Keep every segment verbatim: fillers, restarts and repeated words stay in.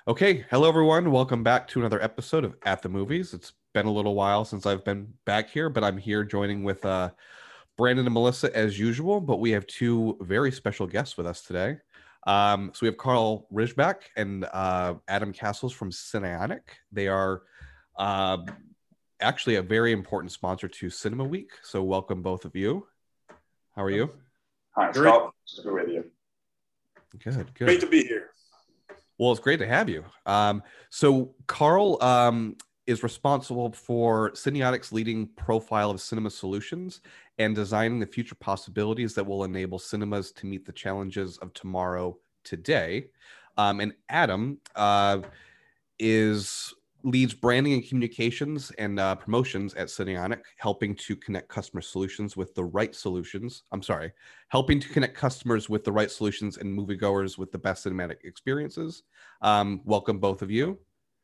Okay, hello everyone. Welcome back to another episode of At the Movies. It's been a little while since I've been back here, but I'm here joining with uh, Brandon and Melissa as usual. But we have two very special guests with us today. Um, so we have Carl Rijback and uh, Adam Castles from Cinionic. They are uh, actually a very important sponsor to Cinema Week. So welcome both of you. How are you? Hi, Scott. Good to be with you. Good, good. Great to be here. Well, it's great to have you. Um, so Carl um, is responsible for Cinionic's leading profile of cinema solutions and designing the future possibilities that will enable cinemas to meet the challenges of tomorrow today. Um, and Adam uh, is leads branding and communications and uh, promotions at Cinionic, helping to connect customer solutions with the right solutions. I'm sorry, helping to connect customers with the right solutions and moviegoers with the best cinematic experiences. Um, welcome, both of you.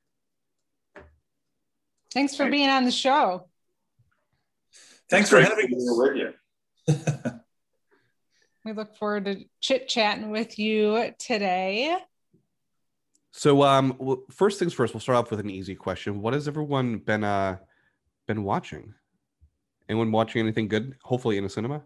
Thanks for being on the show. Thanks for having us. With you. We look forward to chit-chatting with you today. So, um, well, first things first, we'll start off with an easy question. What has everyone been uh, been watching? Anyone watching anything good? Hopefully in a cinema.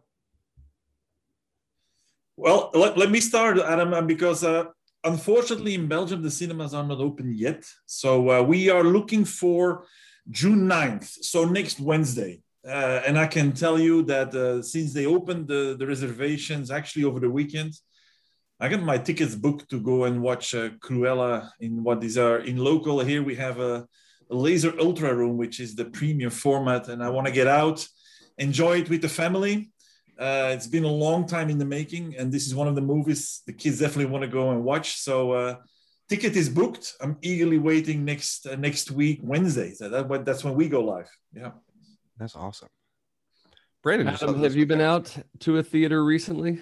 Well, let, let me start, Adam, because uh, unfortunately in Belgium, the cinemas are not open yet. So uh, we are looking for June ninth, so next Wednesday. Uh, and I can tell you that uh, since they opened the, the reservations actually over the weekend, I got my tickets booked to go and watch uh, Cruella in what these are. In local here, we have a, a Laser Ultra room, which is the premium format. And I want to get out, enjoy it with the family. Uh, it's been a long time in the making. And this is one of the movies the kids definitely want to go and watch. So uh, ticket is booked. I'm eagerly waiting next uh, next week, Wednesday. So that, that's when we go live. Yeah. That's awesome. Brandon, Adam, have you been out to a theater recently?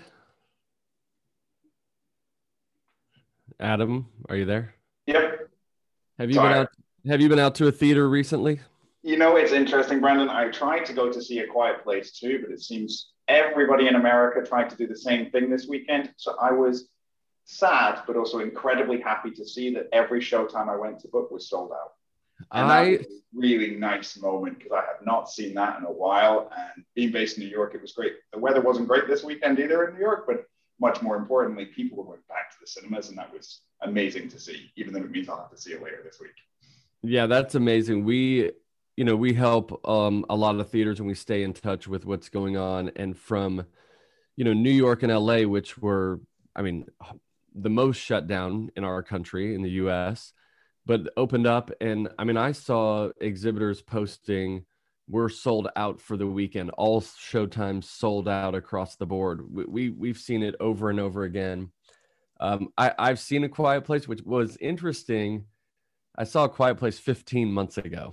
Adam, are you there? Yep. Have you Sorry. been out? Have you been out to a theater recently? You know, it's interesting, Brandon. I tried to go to see A Quiet Place too, but it seems everybody in America tried to do the same thing this weekend. So I was sad, but also incredibly happy to see that every showtime I went to book was sold out. And I that was a really nice moment because I have not seen that in a while. And being based in New York, it was great. The weather wasn't great this weekend either in New York, but much more importantly, people were going back to the cinemas, and that was amazing to see, even though it means I'll have to see it later this week. Yeah, that's amazing. We, you know, we help um, a lot of theaters and we stay in touch with what's going on. And from, you know, New York and L A, which were, I mean, the most shut down in our country, in the U S, but opened up. And I mean, I saw exhibitors posting, we're sold out for the weekend. All showtimes sold out across the board. We, we we've seen it over and over again. Um, I, I've seen A Quiet Place, which was interesting. I saw A Quiet Place fifteen months ago.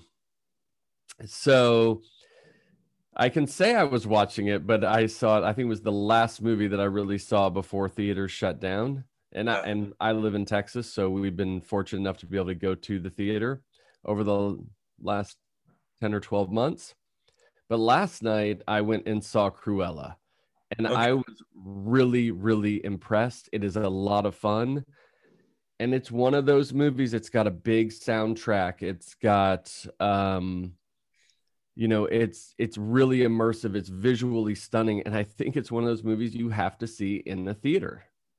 So I can say I was watching it, but I saw it, I think it was the last movie that I really saw before theaters shut down. And I, and I live in Texas, so we've been fortunate enough to be able to go to the theater over the last ten or twelve months. But last night I went and saw Cruella, and okay. I was really, really impressed. It is a lot of fun. And it's one of those movies, it's got a big soundtrack. It's got, um, you know, it's, it's really immersive. It's visually stunning. And I think it's one of those movies you have to see in the theater.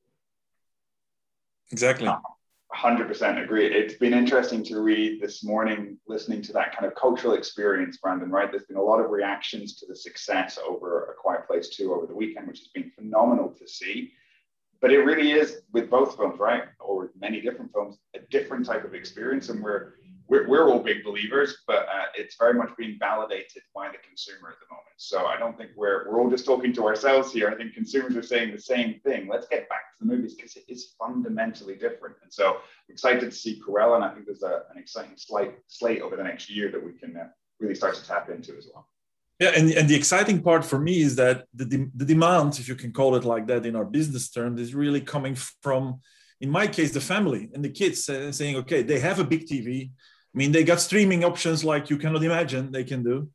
Exactly. one hundred percent agree. It's been interesting to read this morning, listening to that kind of cultural experience, Brandon, right? There's been a lot of reactions to the success over A Quiet Place two over the weekend, which has been phenomenal to see. But it really is, with both films, right, or many different films, a different type of experience. And we're we're, we're all big believers, but uh, it's very much being validated by the consumer at the moment. So I don't think we're we're all just talking to ourselves here. I think consumers are saying the same thing. Let's get back to the movies because it is fundamentally different. And so I'm excited to see Cruella, and I think there's a, an exciting slate, slate over the next year that we can uh, really start to tap into as well. Yeah, and, and the exciting part for me is that the, de- the demand, if you can call it like that in our business terms, is really coming from, in my case, the family and the kids uh, saying, okay, they have a big T V. I mean, they got streaming options like you cannot imagine they can do.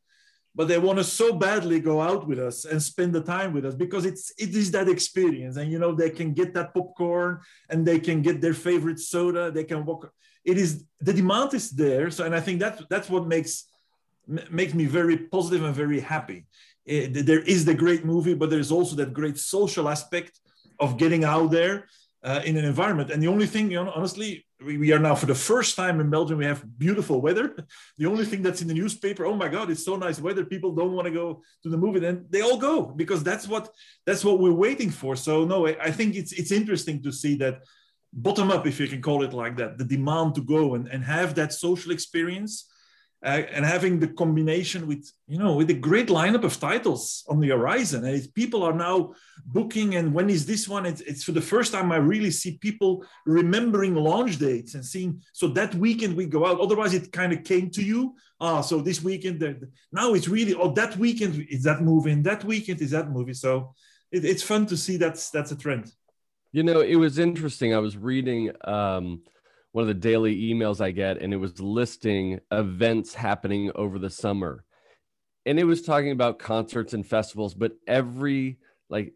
but they want to so badly go out with us and spend the time with us because it's it is that experience. And you know, they can get that popcorn and they can get their favorite soda. They can walk. It is the demand is there. So, and I think that that's what makes makes me very positive and very happy. It, there is the great movie, but there's also that great social aspect of getting out there uh, in an environment. And the only thing, you know, honestly, we, we are now for the first time in Belgium, we have beautiful weather. The only thing that's in the newspaper, oh my God, it's so nice weather. People don't want to go to the movie, then they all go because that's what that's what we're waiting for. So no, I, I think it's it's interesting to see that bottom up, if you can call it like that, the demand to go and, and have that social experience. Uh, and having the combination with, you know, with a great lineup of titles on the horizon. And it, people are now booking, and when is this one? It's, it's for the first time I really see people remembering launch dates and seeing, so that weekend we go out. Otherwise it kind of came to you. Ah, so this weekend, now it's really, oh, that weekend is that movie, and that weekend is that movie. So it, it's fun to see that's, that's a trend. You know, it was interesting. I was reading, um, one of the daily emails I get, and it was listing events happening over the summer. And it was talking about concerts and festivals, but every like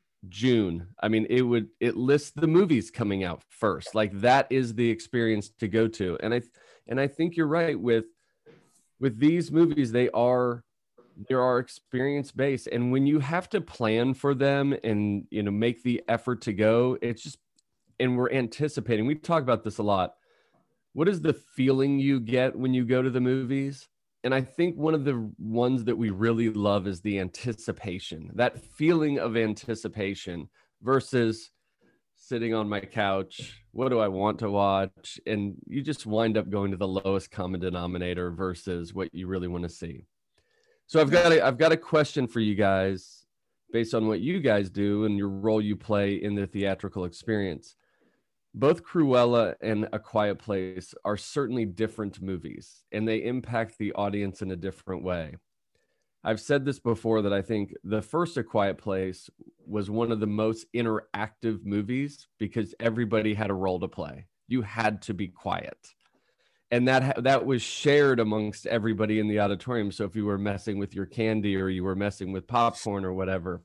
June, I mean, it would, it lists the movies coming out first. Like that is the experience to go to. And I, and I think you're right with, with these movies, they are, there are experience based. And when you have to plan for them and, you know, make the effort to go, it's just, and we're anticipating, we talk about this a lot. What is the feeling you get when you go to the movies? And I think one of the ones that we really love is the anticipation, that feeling of anticipation versus sitting on my couch. What do I want to watch? And you just wind up going to the lowest common denominator versus what you really want to see. So I've got a, I've got a question for you guys based on what you guys do and your role you play in the theatrical experience. Both Cruella and A Quiet Place are certainly different movies, and they impact the audience in a different way. I've said this before that I think the first A Quiet Place was one of the most interactive movies because everybody had a role to play. You had to be quiet. And that that was shared amongst everybody in the auditorium. So if you were messing with your candy or you were messing with popcorn or whatever,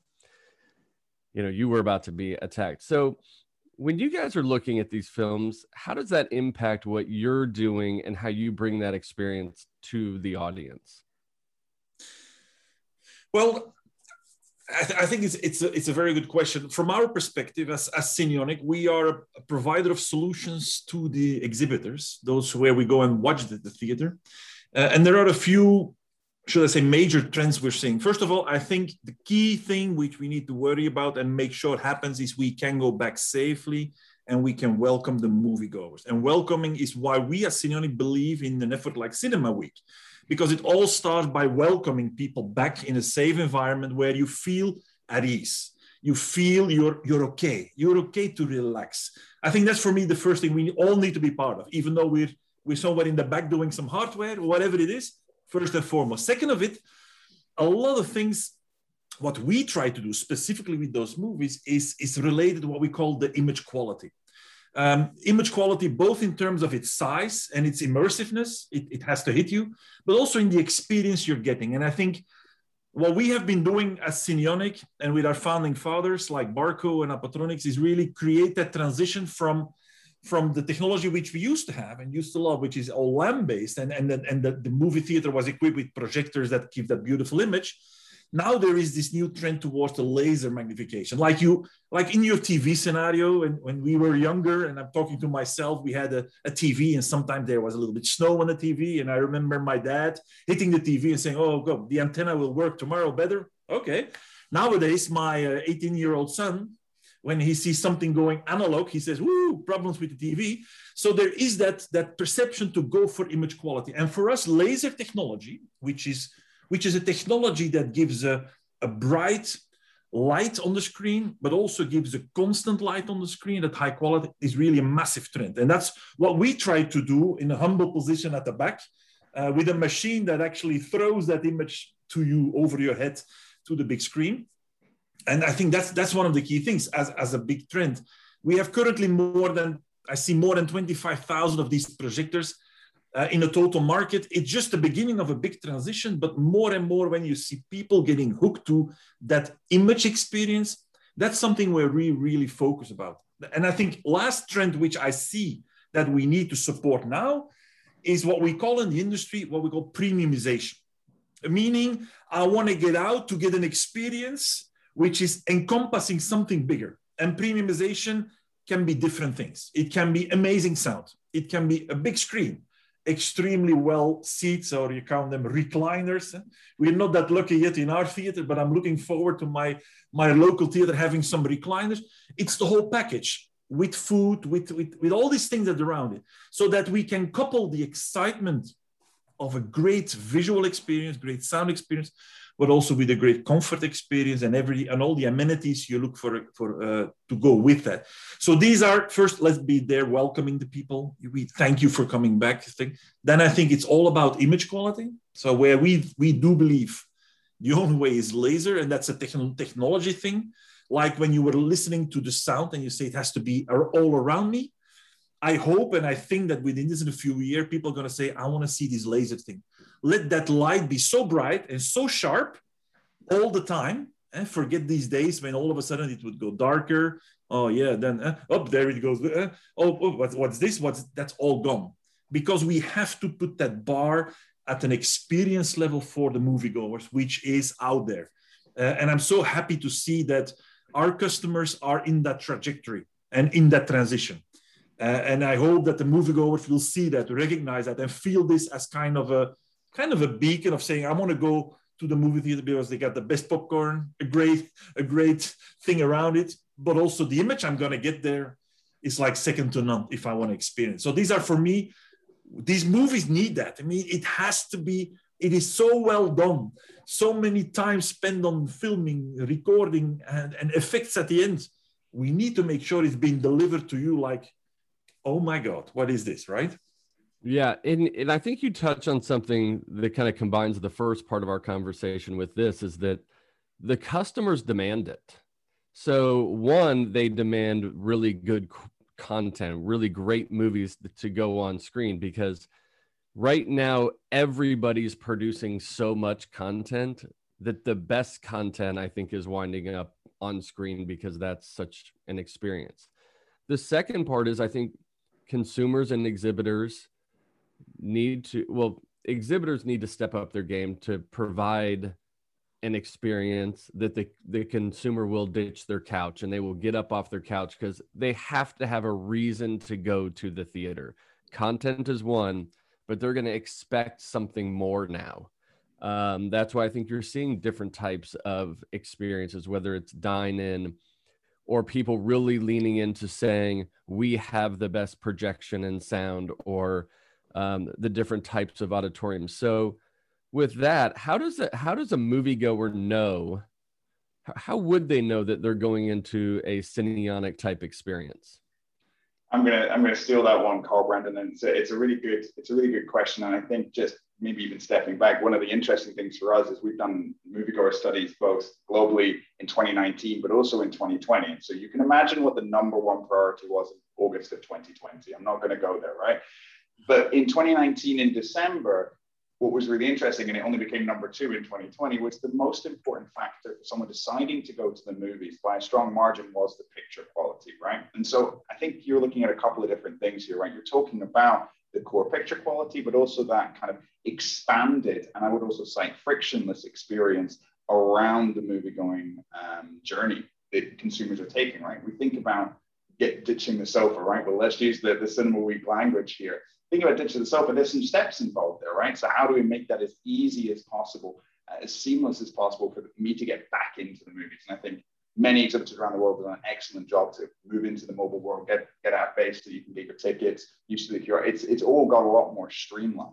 you know, you were about to be attacked. So when you guys are looking at these films, how does that impact what you're doing and how you bring that experience to the audience? Well, I, th- I think it's it's a, it's a very good question. From our perspective as, as Cinionic, we are a provider of solutions to the exhibitors, those where we go and watch the, the theater. Uh, and there are a few, should I say, major trends we're seeing. First of all, I think the key thing which we need to worry about and make sure it happens is we can go back safely and we can welcome the moviegoers. And welcoming is why we as Cinionic believe in an effort like Cinema Week, because it all starts by welcoming people back in a safe environment where you feel at ease. You feel you're, you're okay. You're okay to relax. I think that's, for me, the first thing we all need to be part of, even though we're, we're somewhere in the back doing some hardware, whatever it is, first and foremost. Second of it, a lot of things, what we try to do specifically with those movies is, is related to what we call the image quality. Um, image quality, both in terms of its size and its immersiveness, it, it has to hit you, but also in the experience you're getting. And I think what we have been doing as Cinionic and with our founding fathers like Barco and Apatronix is really create that transition from, from the technology which we used to have and used to love, which is all lamp-based, and, and, the, and the, the movie theater was equipped with projectors that give that beautiful image. Now there is this new trend towards the laser magnification. Like you, like in your T V scenario, and when we were younger, and I'm talking to myself, we had a, a T V, and sometimes there was a little bit snow on the T V, and I remember my dad hitting the T V and saying, "Oh, God, the antenna will work tomorrow better." Okay. Nowadays, my uh, eighteen-year-old son, when he sees something going analog, he says, "Woo, problems with the T V." So there is that, that perception to go for image quality. And for us, laser technology, which is which is a technology that gives a, a bright light on the screen, but also gives a constant light on the screen at high quality, is really a massive trend. And that's what we try to do in a humble position at the back uh, with a machine that actually throws that image to you over your head to the big screen. And I think that's, that's one of the key things as, as a big trend. We have currently more than, I see more than twenty-five thousand of these projectors uh, in a total market. It's just the beginning of a big transition, but more and more when you see people getting hooked to that image experience, that's something where we really focus about. And I think last trend, which I see that we need to support now, is what we call in the industry, what we call premiumization. Meaning, I want to get out to get an experience which is encompassing something bigger. And premiumization can be different things. It can be amazing sound. It can be a big screen, extremely well seats, or you count them recliners. We're not that lucky yet in our theater, but I'm looking forward to my, my local theater having some recliners. It's the whole package with food, with, with, with all these things that are around it, so that we can couple the excitement of a great visual experience, great sound experience, but also with a great comfort experience and every and all the amenities you look for, for uh, to go with that. So these are, first, let's be there welcoming the people. We thank you for coming back. Then I think it's all about image quality. So where we, we do believe the only way is laser, and that's a techn- technology thing. Like when you were listening to the sound and you say it has to be all around me. I hope and I think that within this in a few years, people are going to say, I want to see this laser thing. Let that light be so bright and so sharp all the time. And forget these days when all of a sudden it would go darker. Oh, yeah, then, uh, oh, there it goes. Uh, oh, oh what's, what's this? What's That's all gone. Because we have to put that bar at an experience level for the moviegoers, which is out there. Uh, and I'm so happy to see that our customers are in that trajectory and in that transition. Uh, and I hope that the moviegoers will see that, recognize that, and feel this as kind of a kind of a beacon of saying, I want to go to the movie theater because they got the best popcorn, a great, a great thing around it, but also the image I'm going to get there is like second to none if I want to experience. So these are, for me, these movies need that. I mean, it has to be, it is so well done. So many times spent on filming, recording, and, and effects at the end. We need to make sure it's being delivered to you like, oh my God, what is this, right? Yeah, and, and I think you touch on something that kind of combines the first part of our conversation with this, is that the customers demand it. So one, they demand really good content, really great movies to go on screen, because right now everybody's producing so much content that the best content, I think, is winding up on screen because that's such an experience. The second part is, I think consumers and exhibitors need to, well, exhibitors need to step up their game to provide an experience that the, the consumer will ditch their couch and they will get up off their couch, because they have to have a reason to go to the theater. Content is one, but they're going to expect something more now. Um, that's why I think you're seeing different types of experiences, whether it's dine-in or people really leaning into saying, we have the best projection and sound, or um, the different types of auditoriums. So with that, how does it, how does a moviegoer know, how would they know that they're going into a Cinionic type experience? I'm gonna I'm gonna steal that one, Carl, Brandon, and it's a, it's a really good it's a really good question. And I think just maybe even stepping back, one of the interesting things for us is we've done moviegoer studies both globally in twenty nineteen, but also in twenty twenty. And so you can imagine what the number one priority was in August of twenty twenty. I'm not going to go there, right? But in twenty nineteen, in December, what was really interesting, and it only became number two in twenty twenty, was the most important factor for someone deciding to go to the movies by a strong margin was the picture quality, right? And so I think you're looking at a couple of different things here, right? You're talking about the core picture quality, but also that kind of expanded, and I would also cite frictionless experience around the movie-going um, journey that consumers are taking, right? We think about get ditching the sofa, right? Well, let's use the, the Cinema Week language here. Think about ditching the sofa, there's some steps involved there, right? So how do we make that as easy as possible, uh, as seamless as possible for me to get back into the movies? And I think many exhibitors around the world have done an excellent job to move into the mobile world, get, get out base so you can get your tickets, use the Q R. It's, it's all got a lot more streamlined.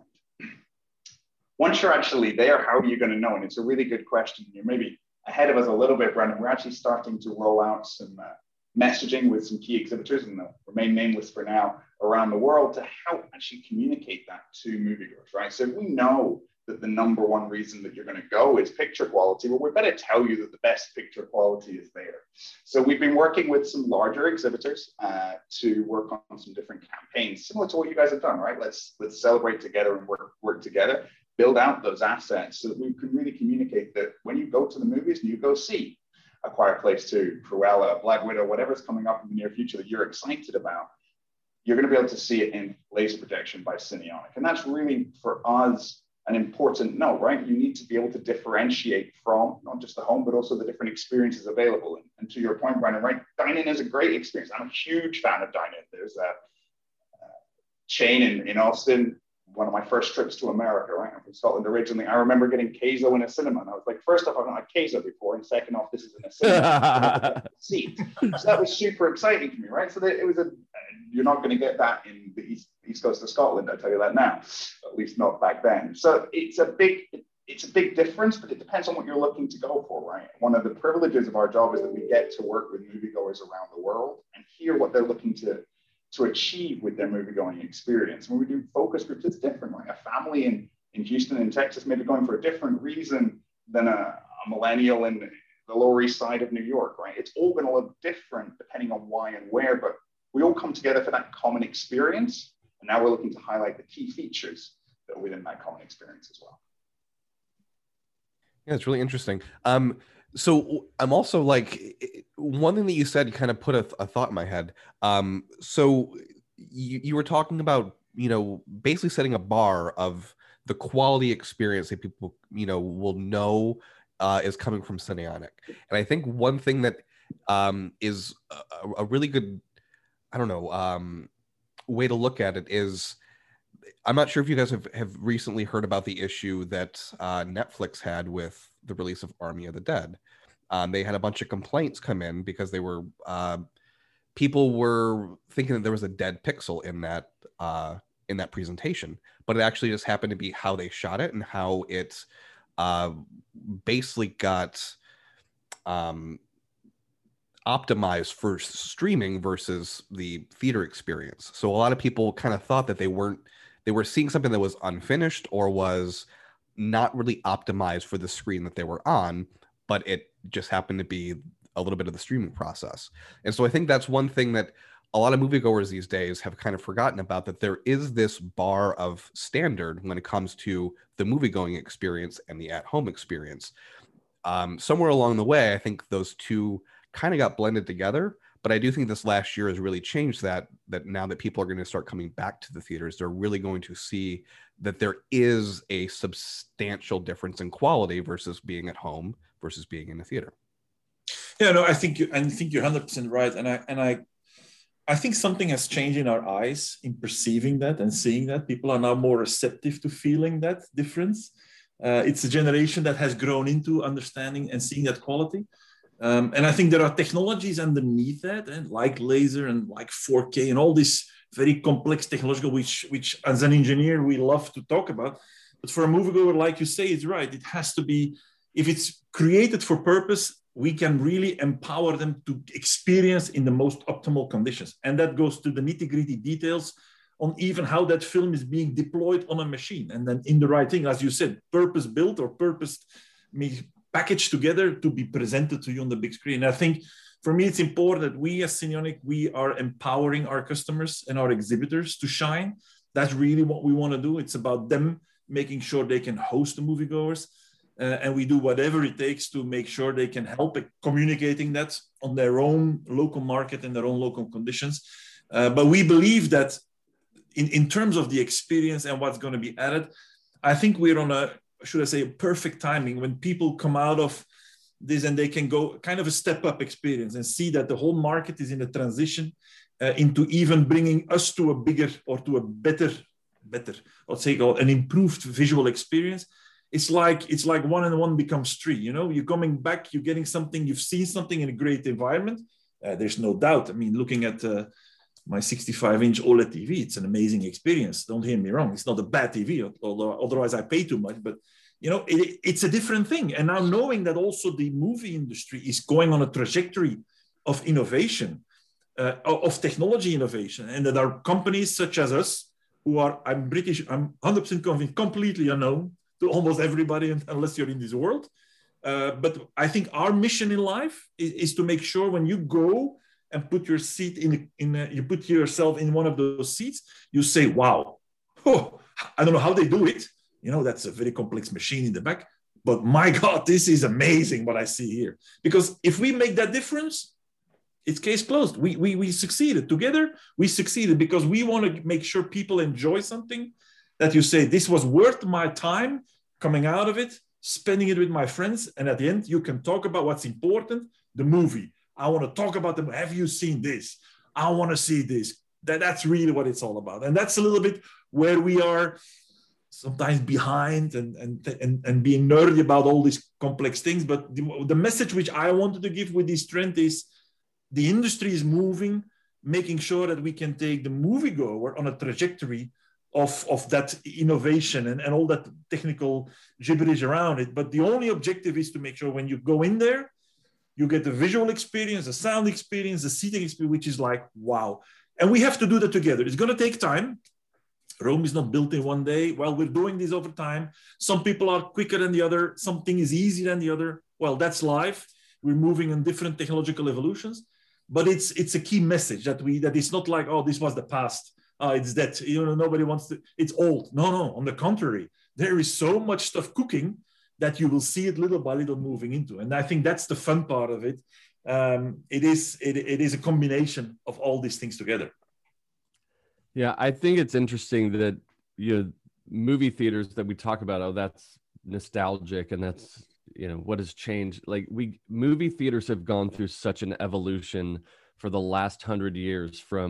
Once you're actually there, how are you going to know? And it's a really good question. You're maybe ahead of us a little bit, Brandon. We're actually starting to roll out some uh, messaging with some key exhibitors, and they'll remain nameless for now, around the world to help actually communicate that to moviegoers, right? So if we know that the number one reason that you're going to go is picture quality, well, we better tell you that the best picture quality is there. So we've been working with some larger exhibitors uh, to work on some different campaigns, similar to what you guys have done, right? Let's let's celebrate together and work, work together, build out those assets so that we can really communicate that when you go to the movies and you go see A Quiet Place two, Cruella, Black Widow, whatever's coming up in the near future that you're excited about, you're going to be able to see it in laser projection by Cinionic. And that's really, for us, an important note, right? You need to be able to differentiate from not just the home, but also the different experiences available. And, and to your point, Brandon, right? Dine-in is a great experience. I'm a huge fan of dine-in. There's a uh, chain in, in Austin, one of my first trips to America, right? I'm from Scotland originally. I remember getting queso in a cinema. And I was like, first off, I've not had queso before. And second off, this is in a cinema. seat. So that was super exciting for me, right? So that it was a, you're not going to get that in the East, East Coast of Scotland, I'll tell you that now, at least not back then. So it's a big, it's a big difference, but it depends on what you're looking to go for, right? One of the privileges of our job is that we get to work with moviegoers around the world and hear what they're looking to, to achieve with their movie-going experience. When we do focus groups, it's different, right? A family in, in Houston and Texas may be going for a different reason than a, a millennial in the Lower East Side of New York, right? It's all going to look different depending on why and where, but we all come together for that common experience. And now we're looking to highlight the key features that are within that common experience as well. Yeah, it's really interesting. Um, so I'm also like, one thing that you said kind of put a, a thought in my head. Um, so you, you were talking about, you know, basically setting a bar of the quality experience that people, you know, will know uh, is coming from Cinionic. And I think one thing that um, is a, a really good, I don't know, um, way to look at it is, I'm not sure if you guys have, have recently heard about the issue that uh, Netflix had with the release of Army of the Dead. Um, they had a bunch of complaints come in because they were, uh, people were thinking that there was a dead pixel in that, uh, in that presentation, but it actually just happened to be how they shot it and how it uh, basically got, um, optimized for streaming versus the theater experience. So a lot of people kind of thought that they weren't, they were seeing something that was unfinished or was not really optimized for the screen that they were on, but it just happened to be a little bit of the streaming process. And so I think that's one thing that a lot of moviegoers these days have kind of forgotten about, that there is this bar of standard when it comes to the movie-going experience and the at-home experience. Um, somewhere along the way, I think those two kind of got blended together, but I do think this last year has really changed that, that now that people are going to start coming back to the theaters, they're really going to see that there is a substantial difference in quality versus being at home versus being in the theater. Yeah, no, I think you, I think you're one hundred percent right. And I, and I, I think something has changed in our eyes in perceiving that and seeing that. People are now more receptive to feeling that difference. Uh, it's a generation that has grown into understanding and seeing that quality. Um, and I think there are technologies underneath that, and like laser and like four K and all this very complex technological, which, which as an engineer, we love to talk about. But for a moviegoer, like you say, it's right. It has to be, if it's created for purpose, we can really empower them to experience in the most optimal conditions. And that goes to the nitty-gritty details on even how that film is being deployed on a machine. And then in the right thing, as you said, purpose-built or purpose packaged together to be presented to you on the big screen. And I think for me, it's important that we as Cinionic, we are empowering our customers and our exhibitors to shine. That's really what we want to do. It's about them making sure they can host the moviegoers. Uh, and we do whatever it takes to make sure they can help communicating that on their own local market and their own local conditions. Uh, but we believe that in, in terms of the experience and what's going to be added, I think we're on a, should I say, a perfect timing when people come out of this and they can go kind of a step up experience and see that the whole market is in a transition uh, into even bringing us to a bigger or to a better, better, let's say, an improved visual experience. It's like, it's like one and one becomes three, you know, you're coming back, you're getting something, you've seen something in a great environment. Uh, there's no doubt. I mean, looking at uh, my sixty-five inch OLED T V, it's an amazing experience. Don't hear me wrong. It's not a bad T V, although otherwise I pay too much, but you know, it, it's a different thing. And now knowing that also the movie industry is going on a trajectory of innovation, uh, of technology innovation, and that there are companies such as us who are, I'm British, I'm one hundred percent convinced, completely unknown, to almost everybody unless you're in this world. Uh, but I think our mission in life is, is to make sure when you go and put your seat in, in a, you put yourself in one of those seats, you say, wow, oh, I don't know how they do it. You know, that's a very complex machine in the back. But my God, this is amazing what I see here. Because if we make that difference, it's case closed. We, we, we succeeded. Together, we succeeded because we want to make sure people enjoy something that you say, this was worth my time coming out of it, spending it with my friends. And at the end, you can talk about what's important, the movie. I want to talk about them. Have you seen this? I want to see this. That, that's really what it's all about. And that's a little bit where we are sometimes behind and, and, and, and being nerdy about all these complex things. But the, the message which I wanted to give with this trend is the industry is moving, making sure that we can take the moviegoer on a trajectory of, of that innovation and, and all that technical gibberish around it. But the only objective is to make sure when you go in there, you get the visual experience, the sound experience, the seating experience, which is like, wow. And we have to do that together. It's going to take time. Rome is not built in one day. Well, we're doing this over time. Some people are quicker than the other. Something is easier than the other. Well, that's life. We're moving in different technological evolutions. But it's it's a key message that we that it's not like, oh, this was the past. Uh, it's that, you know, nobody wants to, it's old. No, no, on the contrary. There is so much stuff cooking that you will see it little by little moving into. And I think that's the fun part of it. Um, it is it, it is a combination of all these things together. Yeah, I think it's interesting that, you know, movie theaters that we talk about, oh, that's nostalgic and that's, you know, what has changed. Like we movie theaters have gone through such an evolution for the last hundred years, from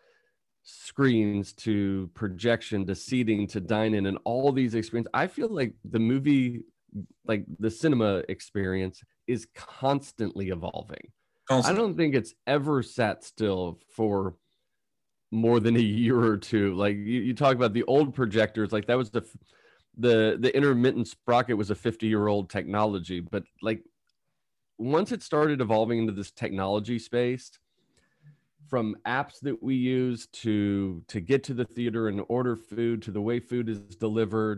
screens to projection to seating to dine-in and all these experiences. I feel like the movie, like the cinema experience, is constantly evolving. Constantly. I don't think it's ever sat still for more than a year or two. Like you, you talk about the old projectors, like that was the the the intermittent sprocket was a fifty year old technology, but like once it started evolving into this technology space, from apps that we use to to get to the theater and order food, to the way food is delivered,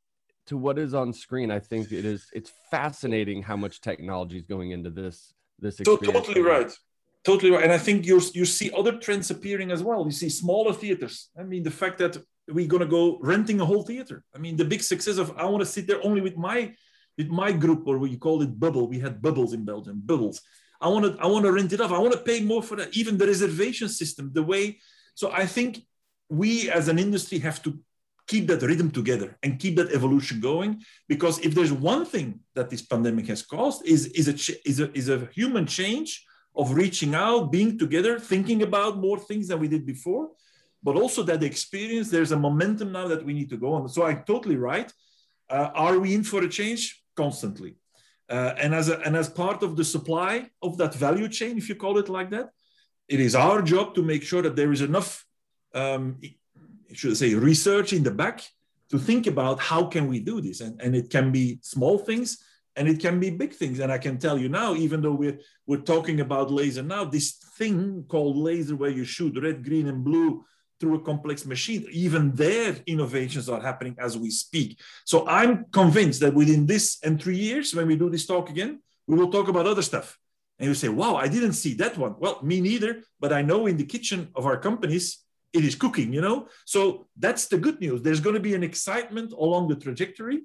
to what is on screen, I think it is it's fascinating how much technology is going into this this experience. So totally right. Totally right. And I think you you see other trends appearing as well. You see smaller theaters. I mean, the fact that we're going to go renting a whole theater. I mean, the big success of, I want to sit there only with my with my group, or we call it bubble. We had bubbles in Belgium, bubbles. I want to I want to rent it off. I want to pay more for that. Even the reservation system, the way. So I think we as an industry have to keep that rhythm together and keep that evolution going. Because if there's one thing that this pandemic has caused is, is, a, is, a, is a human change of reaching out, being together, thinking about more things than we did before, but also that experience, there's a momentum now that we need to go on. So I'm totally right. Uh, are we in for a change? Constantly. Uh, and, as a, and as part of the supply of that value chain, if you call it like that, it is our job to make sure that there is enough, um, should I say, research in the back to think about how can we do this. And, and it can be small things, and it can be big things. And I can tell you now, even though we're, we're talking about laser now, this thing called laser where you shoot red, green, and blue through a complex machine, even their innovations are happening as we speak. So I'm convinced that within this and three years, when we do this talk again, we will talk about other stuff. And you say, wow, I didn't see that one. Well, me neither, but I know in the kitchen of our companies, it is cooking, you know? So that's the good news. There's going to be an excitement along the trajectory.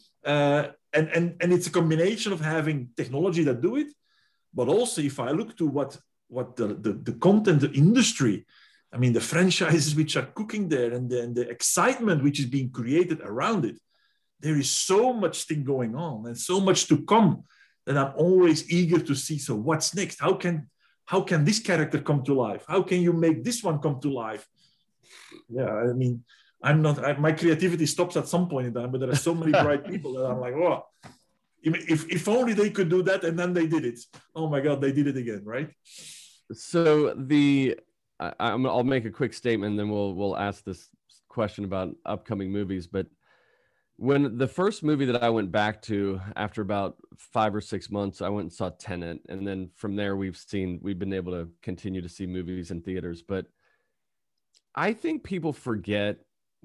Uh, and, and, and it's a combination of having technology that do it, but also if I look to what, what the, the, the content industry, I mean, the franchises which are cooking there and the, and the excitement which is being created around it, there is so much thing going on and so much to come that I'm always eager to see, so what's next? How can, how can this character come to life? How can you make this one come to life? Yeah, I mean, I'm not, I, my creativity stops at some point in time, but there are so many bright people that I'm like, oh, if, if only they could do that, and then they did it. Oh my God, they did it again, right? So the, I, I'm, I'll make a quick statement, and then we'll we'll ask this question about upcoming movies. But when the first movie that I went back to after about five or six months, I went and saw Tenet, and then from there we've seen we've been able to continue to see movies in theaters. But I think people forget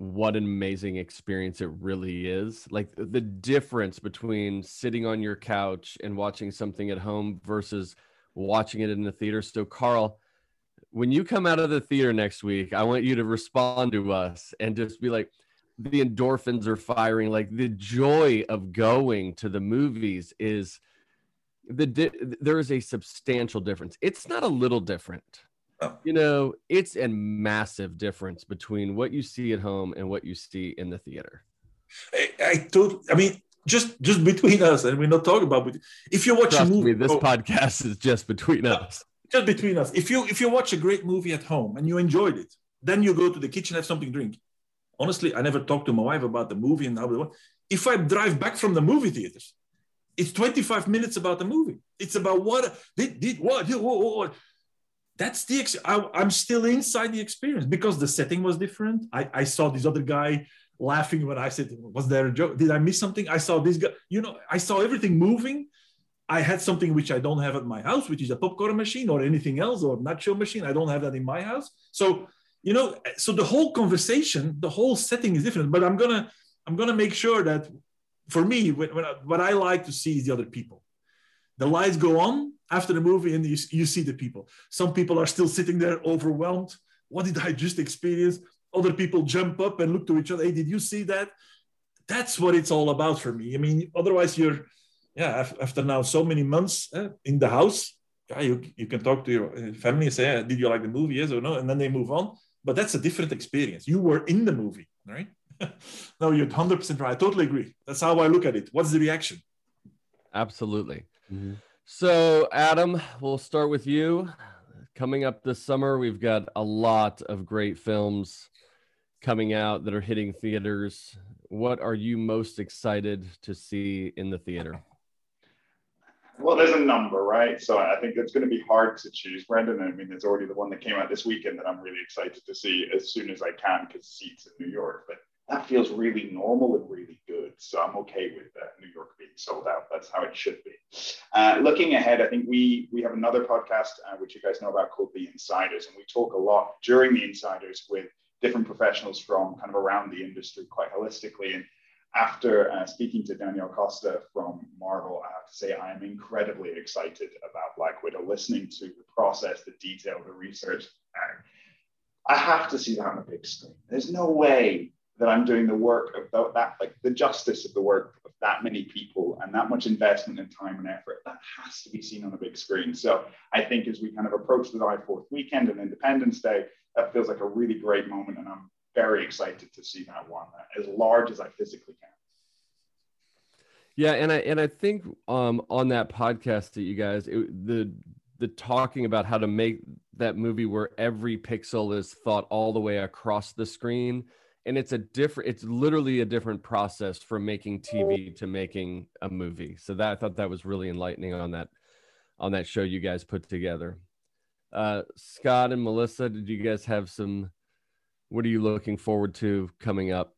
what an amazing experience it really is. Like the difference between sitting on your couch and watching something at home versus watching it in the theater. So Carl, when you come out of the theater next week, I want you to respond to us and just be like, the endorphins are firing. Like the joy of going to the movies is the, di- there is a substantial difference. It's not a little different. You know, it's a massive difference between what you see at home and what you see in the theater. I, I told, I mean, just just between us, and we're not talking about. If you watch Trust a movie, me, this oh, podcast is just between us. Just between us. If you if you watch a great movie at home and you enjoyed it, then you go to the kitchen, have something to drink. Honestly, I never talked to my wife about the movie and how. If I drive back from the movie theaters, it's twenty-five minutes about the movie. It's about what did did what, what, what, what. That's the ex- I, I'm still inside the experience because the setting was different. I, I saw this other guy laughing when I said, was there a joke? Did I miss something? I saw this guy, you know, I saw everything moving. I had something which I don't have at my house, which is a popcorn machine or anything else or nacho machine. I don't have that in my house. So, you know, so the whole conversation, the whole setting is different, but I'm going to, I'm going to make sure that for me, when, when I, what I like to see is the other people. The lights go on after the movie and you, you see the people. Some people are still sitting there overwhelmed. What did I just experience? Other people jump up and look to each other. Hey, did you see that? That's what it's all about for me. I mean, otherwise you're, yeah, after now so many months uh, in the house, yeah, you, you can talk to your family and say, yeah, did you like the movie? Yes or no? And then they move on. But that's a different experience. You were in the movie, right? No, you're one hundred percent right. I totally agree. That's how I look at it. What's the reaction? Absolutely. Mm-hmm. So, Adam, we'll start with you. Coming up this summer, we've got a lot of great films coming out that are hitting theaters. What are you most excited to see in the theater? Well, there's a number, right? So I think it's going to be hard to choose, Brendan. I mean, there's already the one that came out this weekend that I'm really excited to see as soon as I can because seats in New York. But that feels really normal and really good. So I'm okay with uh, New York being sold out. That's how it should be. Uh, looking ahead, I think we we have another podcast, uh, which you guys know about, called The Insiders. And we talk a lot during The Insiders with different professionals from kind of around the industry quite holistically. And after uh, speaking to Daniel Costa from Marvel, I have to say I am incredibly excited about Black Widow, listening to the process, the detail, the research. I have to see that on a big screen. There's no way that I'm doing the work of the, that, like the justice of the work of that many people and that much investment and time and effort. That has to be seen on a big screen. So I think as we kind of approach the July fourth weekend and Independence Day, that feels like a really great moment. And I'm very excited to see that one as large as I physically can. Yeah, and I and I think um, on that podcast that you guys, it, the the talking about how to make that movie where every pixel is thought all the way across the screen, and it's a different, it's literally a different process from making T V to making a movie. So that I thought that was really enlightening on that on that show you guys put together. Uh, Scott and Melissa, did you guys have some? What are you looking forward to coming up?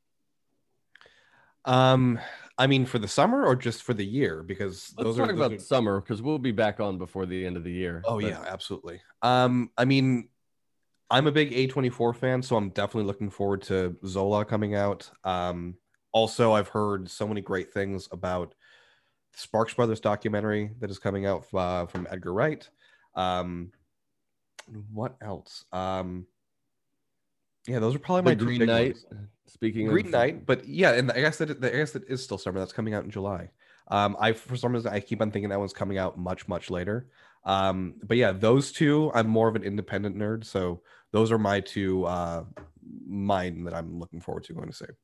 Um, I mean, for the summer or just for the year? Because Let's those talk are about those are... summer because we'll be back on before the end of the year. Oh but... yeah, absolutely. Um, I mean, I'm a big A twenty-four fan, so I'm definitely looking forward to Zola coming out. Um, also, I've heard so many great things about the Sparks Brothers documentary that is coming out uh, from Edgar Wright. Um, what else? Um, yeah, those are probably the my Green two big Knight. ones. Speaking Green of Knight, but yeah, and I guess that I guess that is still summer. That's coming out in July. Um, I for some reason I keep on thinking that one's coming out much much later. Um, but yeah, those two, I'm more of an independent nerd, so those are my two uh, mine that I'm looking forward to going to see.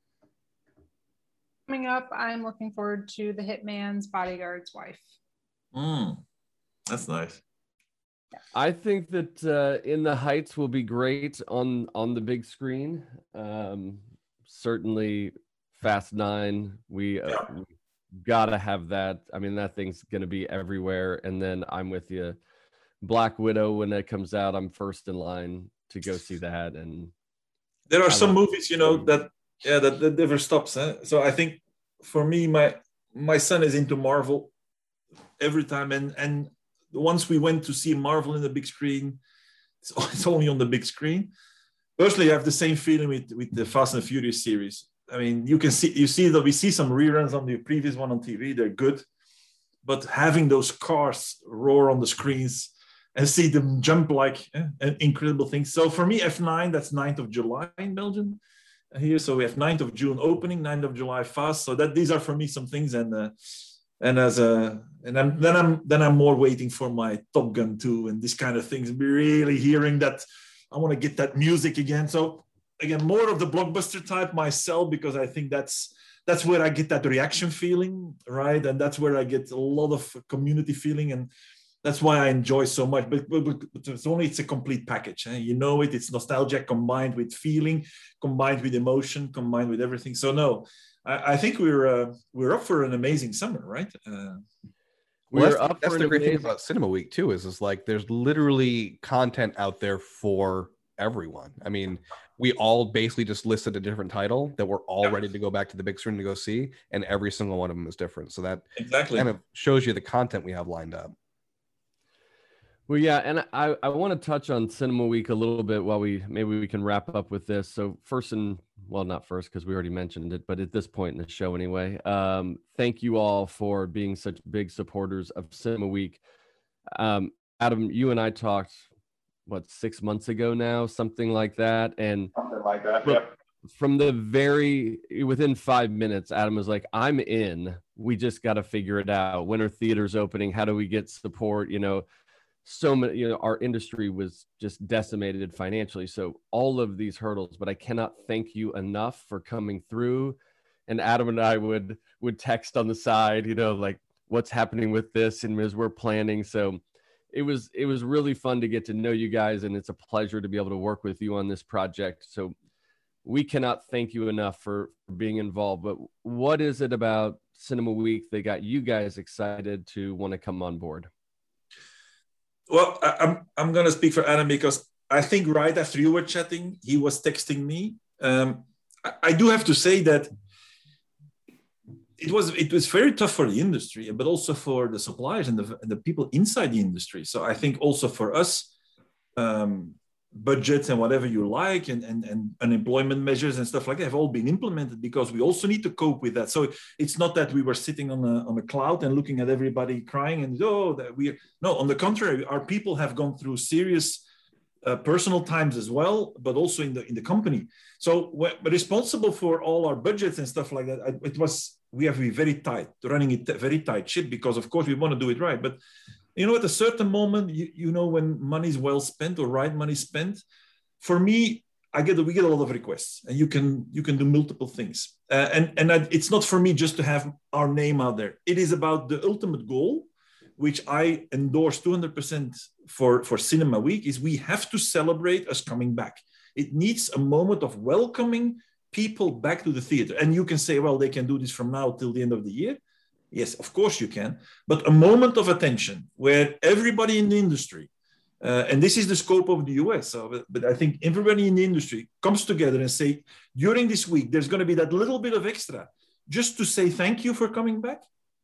Coming up, I'm looking forward to The Hitman's Bodyguard's Wife. Mm, that's nice. I think that uh, In the Heights will be great on on the big screen. Um, certainly, Fast Nine. We, uh, we gotta have that. I mean, that thing's gonna be everywhere. And then I'm with you. Black Widow, when it comes out, I'm first in line to go see that. And there are I some love- movies, you know, that yeah, that, that never stops. Huh? So I think for me, my my son is into Marvel every time, and and. Once we went to see Marvel in the big screen, it's only on the big screen. personally, I have the same feeling with, with the Fast and Furious series. I mean, you can see, you see that we see some reruns on the previous one on T V. They're good, but having those cars roar on the screens and see them jump like eh, incredible things. So for me, F nine, that's ninth of July in Belgium here. So we have ninth of June opening, ninth of July Fast. So that these are for me some things. And uh, and as a and I'm, then I'm then I'm more waiting for my Top Gun two and this kind of things. Really hearing that I want to get that music again. So again, more of the blockbuster type myself, because I think that's that's where I get that reaction feeling, right? And that's where I get a lot of community feeling, and that's why I enjoy so much. But, but, but it's only it's a complete package. Eh? You know it. It's nostalgia combined with feeling, combined with emotion, combined with everything. So no, I, I think we're uh, we're up for an amazing summer, right? Uh, Well, We're that's, up that's for the an great thing amazing- about Cinema Week too. Is is like there's literally content out there for everyone. I mean, we all basically just listed a different title that we're all ready to go back to the big screen to go see, and every single one of them is different. So that exactly. kind of shows you the content we have lined up. Well, yeah, and I, I want to touch on Cinema Week a little bit while we maybe we can wrap up with this. So first and well, not first because we already mentioned it, but at this point in the show anyway, um, thank you all for being such big supporters of Cinema Week. Um, Adam, you and I talked what six months ago now, something like that, and Something like that. Well, Yep. from the very within five minutes, Adam was like, "I'm in. We just got to figure it out. When are theaters opening? How do we get support? You know." So many, you know, our industry was just decimated financially. So all of these hurdles, but I cannot thank you enough for coming through. And Adam and I would would text on the side, you know, like what's happening with this, and as we're planning. So it was it was really fun to get to know you guys, and it's a pleasure to be able to work with you on this project. So we cannot thank you enough for, for being involved. But what is it about Cinema Week that got you guys excited to want to come on board? Well, I, I'm I'm gonna speak for Adam because I think right after you were chatting, he was texting me. Um, I, I do have to say that it was it was very tough for the industry, but also for the suppliers and the, the people inside the industry. So I think also for us, um, budgets and whatever you like, and, and and unemployment measures and stuff like that have all been implemented because we also need to cope with that. So it's not that we were sitting on a on a cloud and looking at everybody crying and oh that we no, on the contrary, our people have gone through serious uh, personal times as well, but also in the in the company. So we're responsible for all our budgets and stuff like that. It was we have to be very tight, running it very tight ship because of course we want to do it right, but. You know, at a certain moment, you, you know, when money is well spent or right money spent, for me, I get we get a lot of requests, and you can you can do multiple things. Uh, and and I, it's not for me just to have our name out there. It is about the ultimate goal, which I endorse two hundred percent for for Cinema Week. Is we have to celebrate us coming back. It needs a moment of welcoming people back to the theater. And you can say, well, they can do this from now till the end of the year. Yes, of course you can, but a moment of attention where everybody in the industry, uh, and this is the scope of the U S, so, but, but I think everybody in the industry comes together and say, during this week, there's going to be that little bit of extra just to say thank you for coming back.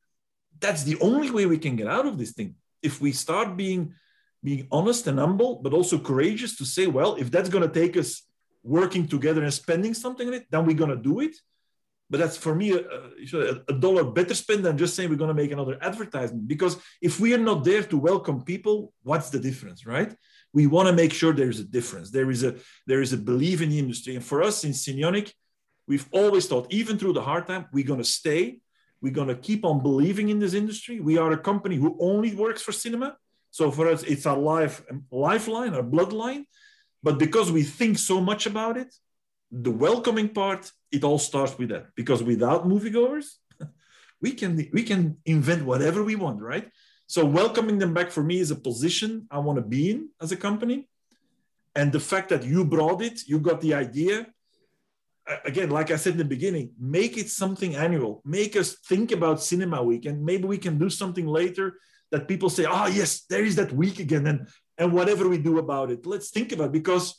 That's the only way we can get out of this thing. If we start being, being honest and humble, but also courageous to say, well, if that's going to take us working together and spending something on it, then we're going to do it. But that's for me a, a dollar better spent than just saying we're going to make another advertisement. Because if we are not there to welcome people, what's the difference, right? We want to make sure there is a difference. There is a there is a belief in the industry. And for us in Cinionic, we've always thought, even through the hard time, we're going to stay. We're going to keep on believing in this industry. We are a company who only works for cinema. So for us, it's our life, lifeline, our bloodline. But because we think so much about it, the welcoming part, it all starts with that. Because without moviegoers, we can we can invent whatever we want, right? So welcoming them back for me is a position I want to be in as a company. And the fact that you brought it, you got the idea. Again, like I said in the beginning, make it something annual. Make us think about Cinema Week. And maybe we can do something later that people say, oh, yes, there is that week again. And, and whatever we do about it, let's think about it. Because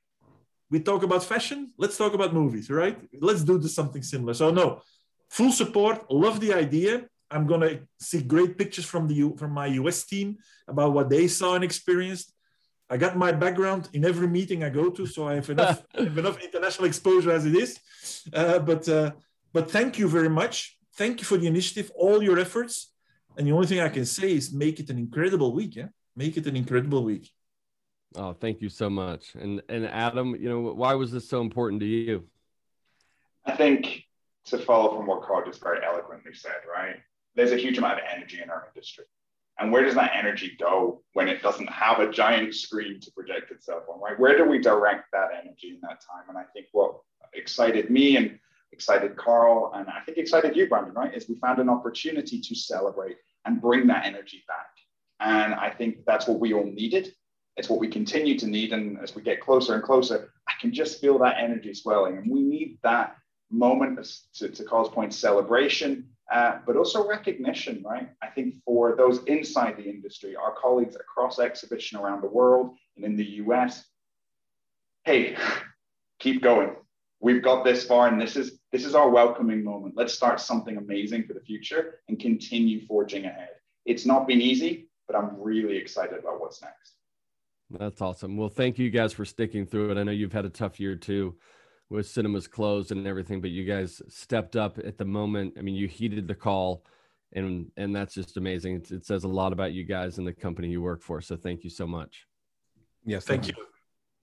we talk about fashion, let's talk about movies, right? Let's do this, something similar. So no, full support, love the idea. I'm gonna see great pictures from the from my U S team about what they saw and experienced. I got my background in every meeting I go to, so I have enough, I have enough international exposure as it is. Uh, but uh, but thank you very much. Thank you for the initiative, all your efforts. And the only thing I can say is make it an incredible week. Yeah, make it an incredible week. Oh, thank you so much. And and Adam, you know, why was this so important to you? I think to follow from what Carl just very eloquently said, right? There's a huge amount of energy in our industry. And where does that energy go when it doesn't have a giant screen to project itself on, right? Where do we direct that energy in that time? And I think what excited me and excited Carl, and I think excited you, Brandon, right, is we found an opportunity to celebrate and bring that energy back. And I think that's what we all needed. It's what we continue to need. And as we get closer and closer, I can just feel that energy swelling. And we need that moment, to, to Carl's point, celebration, uh, but also recognition, right? I think for those inside the industry, our colleagues across exhibition around the world and in the U S, hey, keep going. We've got this far, and this is this is our welcoming moment. Let's start something amazing for the future and continue forging ahead. It's not been easy, but I'm really excited about what's next. That's awesome. Well, thank you guys for sticking through it. I know you've had a tough year too, with cinemas closed and everything, but you guys stepped up at the moment. I mean, you heeded the call, and and that's just amazing. It, it says a lot about you guys and the company you work for. So thank you so much. Yes, Thank, thank you. you.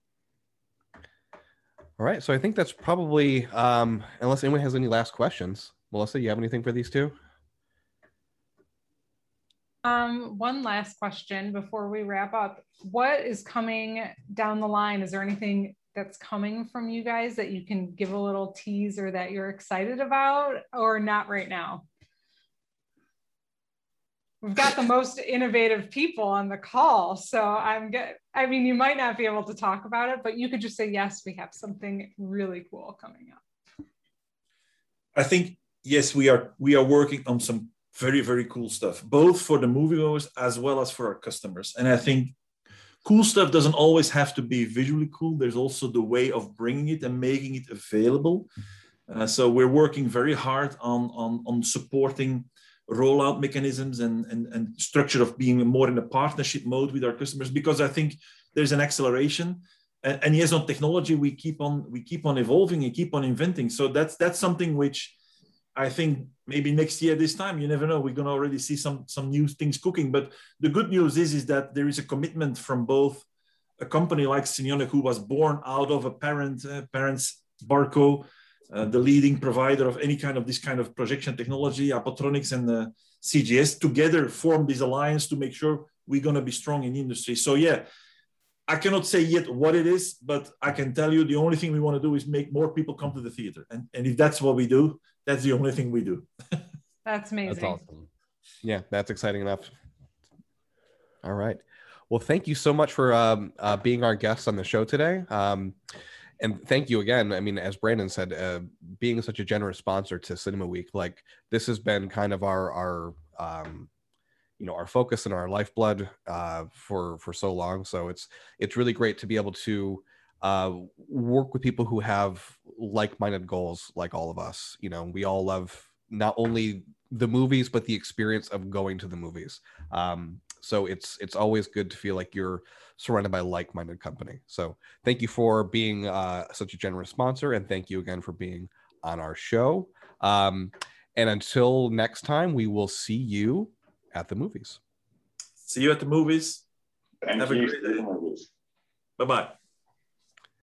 All right, so I think that's probably, um, unless anyone has any last questions. Melissa, you have anything for these two? Um, one last question before we wrap up. What is coming down the line? Is there anything that's coming from you guys that you can give a little tease or that you're excited about, or not right now? We've got the most innovative people on the call. So I'm get, I mean, you might not be able to talk about it, but you could just say, yes, we have something really cool coming up. I think, yes, we are, we are working on some very, very cool stuff, both for the moviegoers as well as for our customers. And I think cool stuff doesn't always have to be visually cool. There's also the way of bringing it and making it available. Uh, so we're working very hard on, on, on supporting rollout mechanisms and, and, and structure of being more in a partnership mode with our customers, because I think there's an acceleration. And, and yes, on technology, we keep on we keep on evolving and keep on inventing. So that's that's something which I think maybe next year, this time, you never know, we're going to already see some, some new things cooking. But the good news is, is that there is a commitment from both a company like Cinionic, who was born out of a parent, uh, parents, Barco, uh, the leading provider of any kind of this kind of projection technology, Apotronix and uh, C G S, together form this alliance to make sure we're going to be strong in the industry. So yeah, I cannot say yet what it is, but I can tell you the only thing we want to do is make more people come to the theater. And, and if that's what we do, that's the only thing we do. That's amazing. That's awesome. Yeah, that's exciting enough. All right. Well, thank you so much for um, uh, being our guests on the show today. Um, and thank you again. I mean, as Brandon said, uh, being such a generous sponsor to Cinema Week, like this has been kind of our, our um, you know, our focus and our lifeblood uh, for, for so long. So it's, it's really great to be able to uh, work with people who have like-minded goals, like all of us. You know, we all love not only the movies, but the experience of going to the movies. Um, so it's, it's always good to feel like you're surrounded by like-minded company. So thank you for being uh, such a generous sponsor. And thank you again for being on our show. Um, and until next time, we will see you at the movies. See you at the movies. Thank Have you. a great day. Bye-bye.